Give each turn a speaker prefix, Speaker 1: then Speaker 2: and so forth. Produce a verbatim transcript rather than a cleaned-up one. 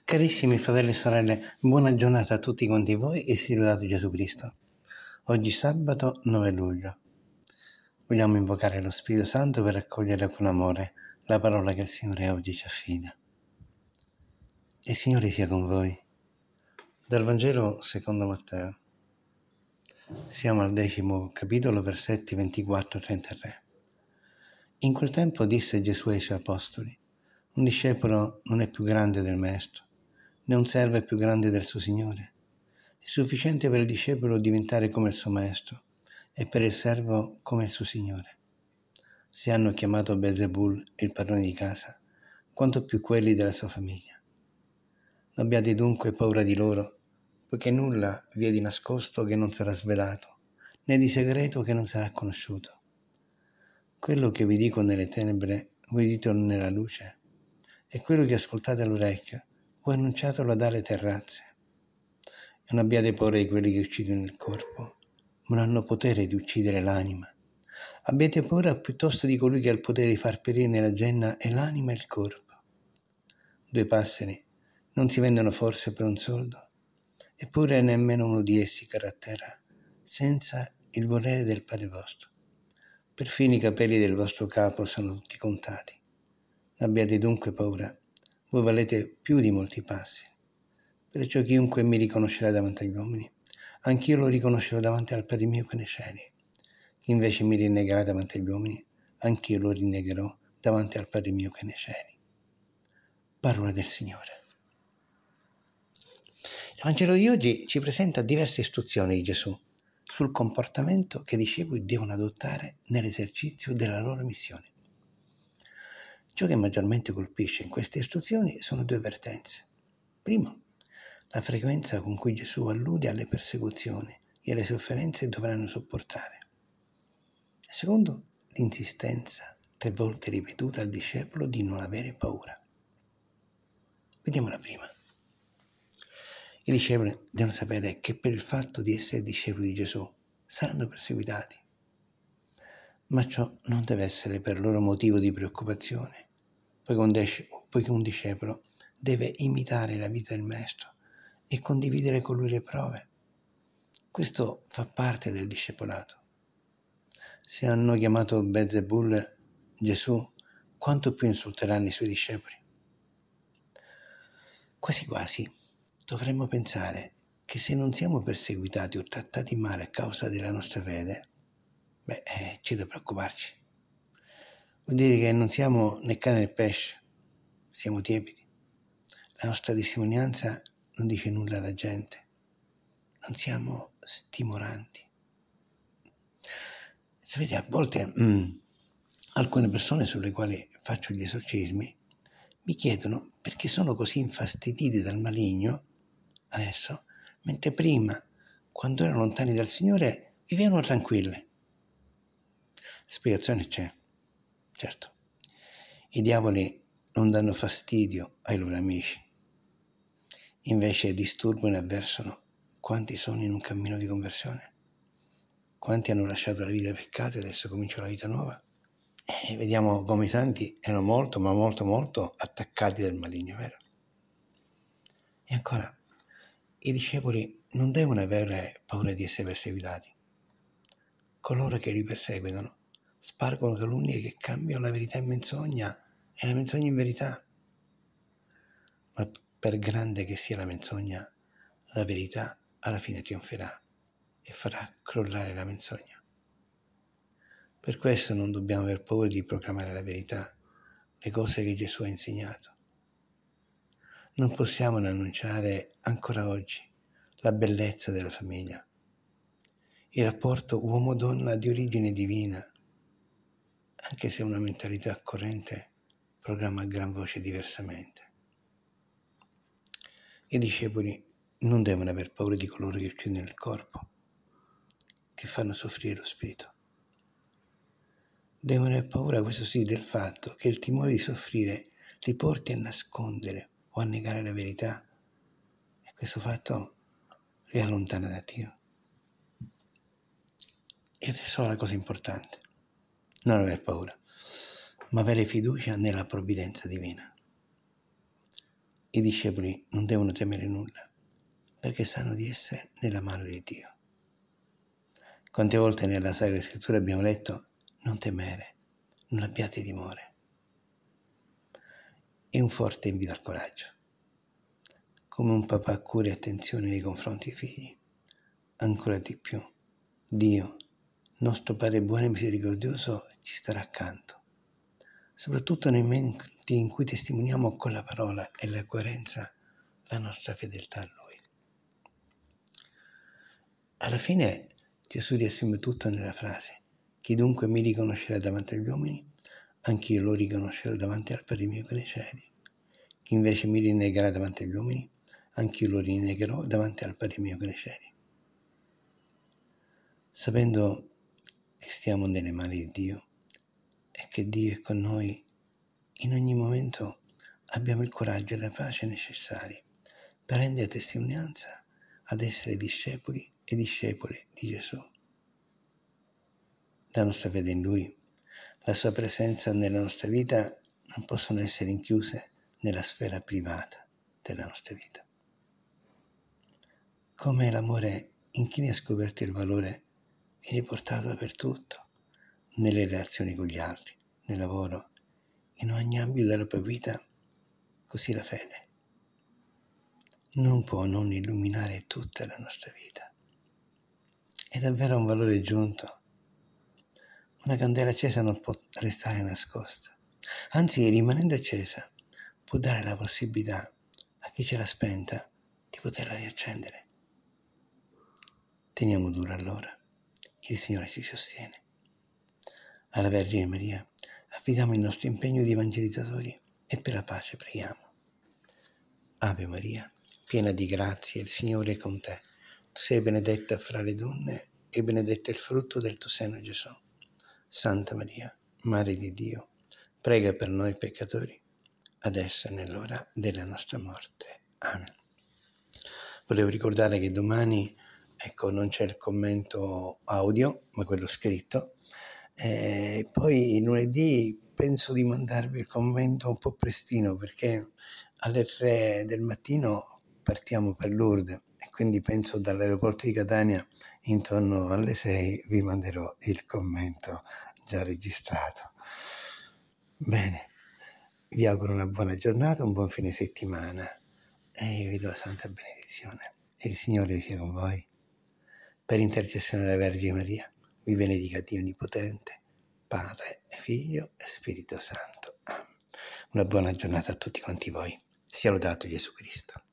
Speaker 1: Carissimi fratelli e sorelle, buona giornata a tutti quanti voi e sia lodato Gesù Cristo. Oggi sabato nove luglio. Vogliamo invocare lo Spirito Santo per accogliere con amore la parola che il Signore oggi ci affida. Il Signore sia con voi. Dal Vangelo secondo Matteo. Siamo al decimo capitolo, versetti ventiquattro trentatré. In quel tempo disse Gesù ai suoi apostoli: un discepolo non è più grande del maestro, né un servo è più grande del suo Signore. È sufficiente per il discepolo diventare come il suo maestro e per il servo come il suo Signore. Se hanno chiamato Beelzebul il padrone di casa, quanto più quelli della sua famiglia. Non abbiate dunque paura di loro, poiché nulla vi è di nascosto che non sarà svelato, né di segreto che non sarà conosciuto. Quello che vi dico nelle tenebre, voi ditelo nella luce, e quello che ascoltate all'orecchio, voi annunciatelo dalle terrazze. E non abbiate paura di quelli che uccidono il corpo, ma non hanno potere di uccidere l'anima. Abbiate paura piuttosto di colui che ha il potere di far perire nella genna e l'anima e il corpo. Due passeri non si vendono forse per un soldo? Eppure nemmeno uno di essi cadrà a terra senza il volere del Padre vostro. Perfino i capelli del vostro capo sono tutti contati. Non abbiate dunque paura, voi valete più di molti passeri. Perciò chiunque mi riconoscerà davanti agli uomini, anch'io lo riconoscerò davanti al Padre mio che nei cieli. Chi invece mi rinnegherà davanti agli uomini, anch'io lo rinnegherò davanti al Padre mio che nei cieli. Parola del Signore. Il Vangelo di oggi ci presenta diverse istruzioni di Gesù sul comportamento che i discepoli devono adottare nell'esercizio della loro missione. Ciò che maggiormente colpisce in queste istruzioni sono due avvertenze. Primo, la frequenza con cui Gesù allude alle persecuzioni e alle sofferenze che dovranno sopportare. Secondo, l'insistenza tre volte ripetuta al discepolo di non avere paura. Vediamo la prima. I discepoli devono sapere che per il fatto di essere discepoli di Gesù saranno perseguitati, ma ciò non deve essere per loro motivo di preoccupazione, poiché un discepolo deve imitare la vita del Maestro e condividere con lui le prove. Questo fa parte del discepolato. Se hanno chiamato Beelzebul Gesù, quanto più insulteranno i suoi discepoli. Quasi quasi dovremmo pensare che se non siamo perseguitati o trattati male a causa della nostra fede, beh, eh, c'è da preoccuparci. Vuol dire che non siamo né cane né pesce, siamo tiepidi. La nostra testimonianza non dice nulla alla gente. Non siamo stimolanti. Sapete, a volte mh, alcune persone sulle quali faccio gli esorcismi mi chiedono perché sono così infastiditi dal maligno adesso, mentre prima, quando erano lontani dal Signore, vivevano tranquille. La spiegazione c'è, certo. I diavoli non danno fastidio ai loro amici, invece disturbano e avversano quanti sono in un cammino di conversione. Quanti hanno lasciato la vita del peccato e adesso cominciano la vita nuova? E vediamo come i santi erano molto, ma molto, molto attaccati dal maligno, vero? E ancora, i discepoli non devono avere paura di essere perseguitati. Coloro che li perseguitano spargono calunnie che cambiano la verità in menzogna e la menzogna in verità. Ma per grande che sia la menzogna, la verità alla fine trionferà e farà crollare la menzogna. Per questo non dobbiamo aver paura di proclamare la verità, le cose che Gesù ha insegnato. Non possiamo non annunciare ancora oggi la bellezza della famiglia, il rapporto uomo-donna di origine divina, anche se una mentalità corrente proclama a gran voce diversamente. I discepoli non devono aver paura di coloro che uccidono il corpo, che fanno soffrire lo spirito. Devono avere paura, questo sì, del fatto che il timore di soffrire li porti a nascondere o a negare la verità, e questo fatto li allontana da Dio. Ed è solo la cosa importante, non aver paura, ma avere fiducia nella provvidenza divina. i discepoli non devono temere nulla, perché sanno di essere nella mano di Dio. Quante volte nella Sacra Scrittura abbiamo letto: non temere, non abbiate timore. È un forte invito al coraggio. Come un papà ha cura e attenzione nei confronti dei figli, ancora di più Dio, nostro Padre buono e misericordioso, ci starà accanto, soprattutto nei momenti in cui testimoniamo con la parola e la coerenza la nostra fedeltà a Lui. Alla fine Gesù riassume tutto nella frase: chi dunque mi riconoscerà davanti agli uomini, anch'io lo riconoscerò davanti al Padre mio che nei cieli. Chi invece mi rinnegherà davanti agli uomini, anch'io lo rinnegherò davanti al Padre mio che nei cieli. Sapendo che stiamo nelle mani di Dio e che Dio è con noi in ogni momento, abbiamo il coraggio e la pace necessari per rendere testimonianza ad essere discepoli e discepole di Gesù. La nostra fede in Lui, la sua presenza nella nostra vita non possono essere rinchiuse nella sfera privata della nostra vita. Come l'amore in chi ne ha scoperto il valore viene portato dappertutto, nelle relazioni con gli altri, nel lavoro, in ogni ambito della propria vita, così la fede non può non illuminare tutta la nostra vita. È davvero un valore aggiunto. Una candela accesa non può restare nascosta, anzi, rimanendo accesa, può dare la possibilità a chi ce l'ha spenta di poterla riaccendere. Teniamo duro allora, il Signore ci sostiene. Alla Vergine Maria affidiamo il nostro impegno di evangelizzatori e per la pace preghiamo. Ave Maria, piena di grazia, il Signore è con te. Tu sei benedetta fra le donne e benedetto è il frutto del tuo seno, Gesù. Santa Maria, Madre di Dio, prega per noi peccatori, adesso e nell'ora della nostra morte. Amen. Volevo ricordare che domani, ecco, non c'è il commento audio, ma quello scritto. E poi lunedì penso di mandarvi il commento un po' prestino, perché alle tre del mattino partiamo per Lourdes e quindi penso dall'aeroporto di Catania intorno alle sei vi manderò il commento già registrato. Bene, vi auguro una buona giornata, un buon fine settimana e vi do la santa benedizione. E il Signore sia con voi. Per intercessione della Vergine Maria, vi benedica Dio Onnipotente, Padre, Figlio e Spirito Santo. Amen. Una buona giornata a tutti quanti voi. Sia lodato Gesù Cristo.